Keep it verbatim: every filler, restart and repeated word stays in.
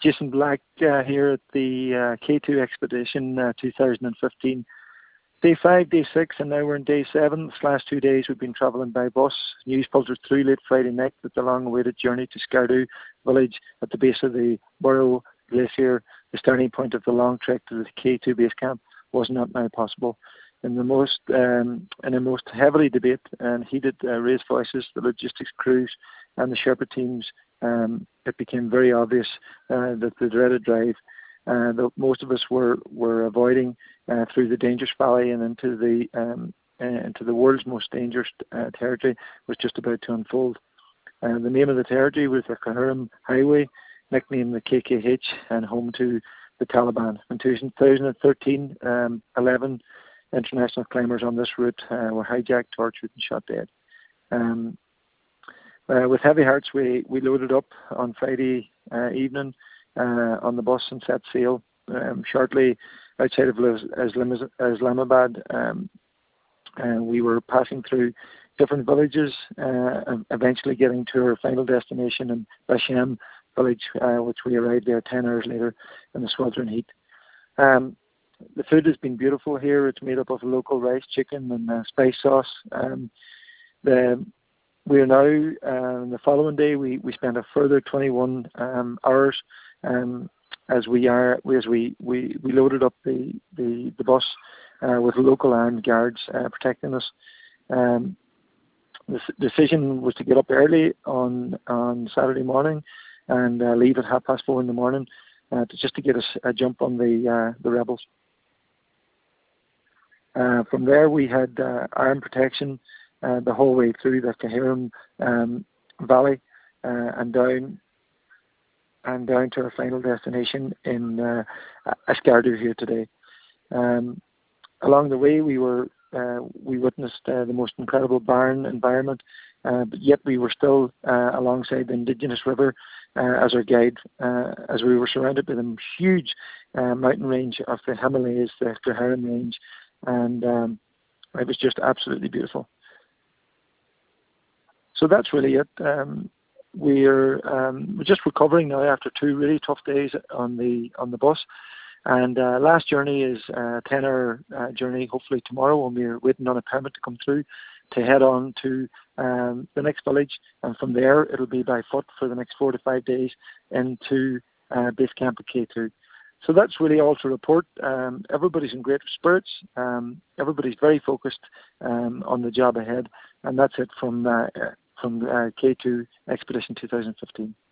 Jason Black uh, here at the uh, K two Expedition uh, two thousand fifteen. Day five, day six, and now we're in day seven. This last two days we've been travelling by bus. News filtered through late Friday night that the long-awaited journey to Skardu village at the base of the Burrow Glacier, the starting point of the long trek to the K two base camp, was not now possible. In the most, um, in the most heavily debate and heated uh, raised voices, the logistics crews and the Sherpa teams, um, it became very obvious uh, that the dreaded drive uh, that most of us were were avoiding uh, through the dangerous valley and into the um, uh, into the world's most dangerous uh, territory was just about to unfold. Uh, the name of the territory was the Karakoram Highway, nicknamed the K K H, and home to the Taliban. In two thousand thirteen, um, eleven international climbers on this route uh, were hijacked, tortured, and shot dead. Um, uh, with heavy hearts, we, we loaded up on Friday uh, evening uh, on the bus and set sail. Um, shortly outside of Islam- Islamabad, um, uh, we were passing through different villages, uh, and eventually getting to our final destination in Bashem village, uh, which we arrived there ten hours later in the sweltering heat. Um, the food has been beautiful here. It's made up of local rice, chicken, and uh, spice sauce. Um, the We are now, um, the following day, we, we spent a further twenty-one um, hours um, as we are as we, we, we loaded up the, the, the bus uh, with local armed guards uh, protecting us. Um, the decision was to get up early on on Saturday morning and uh, leave at half past four in the morning uh, to, just to get us a jump on the uh, the rebels. Uh, from there, we had uh, armed protection uh, the whole way through the Karakoram um, Valley uh, and down and down to our final destination in uh, Skardu here today. Um, along the way, we were uh, we witnessed uh, the most incredible barren environment, uh, but yet we were still uh, alongside the indigenous river uh, as our guide, uh, as we were surrounded by the huge uh, mountain range of the Himalayas, the Karakoram range, and um, it was just absolutely beautiful. So that's really it. Um, we're um, we're just recovering now after two really tough days on the on the bus, and uh, last journey is a ten-hour uh, journey. Hopefully tomorrow, when we're waiting on a permit to come through, to head on to um, the next village, and from there it'll be by foot for the next four to five days into uh, base camp at K two. So that's really all to report. Um, everybody's in great spirits. Um, everybody's very focused um, on the job ahead, and that's it from uh, from uh, K two Expedition two thousand fifteen.